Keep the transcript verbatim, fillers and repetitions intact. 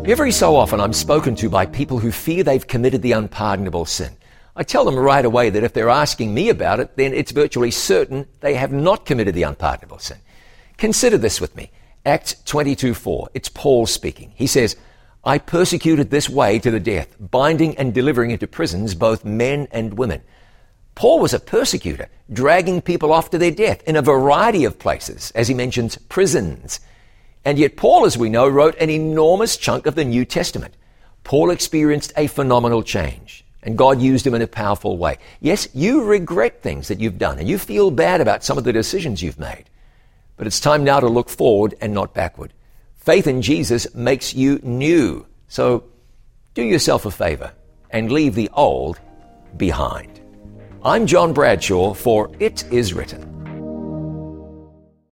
Every so often I'm spoken to by people who fear they've committed the unpardonable sin. I tell them right away that if they're asking me about it, then it's virtually certain they have not committed the unpardonable sin. Consider this with me. Acts twenty-two four. It's Paul speaking. He says, I persecuted this way to the death, binding and delivering into prisons both men and women. Paul was a persecutor, dragging people off to their death in a variety of places, as he mentions prisons. And yet Paul, as we know, wrote an enormous chunk of the New Testament. Paul experienced a phenomenal change, and God used him in a powerful way. Yes, you regret things that you've done, and you feel bad about some of the decisions you've made. But it's time now to look forward and not backward. Faith in Jesus makes you new. So do yourself a favor and leave the old behind. I'm John Bradshaw for It Is Written.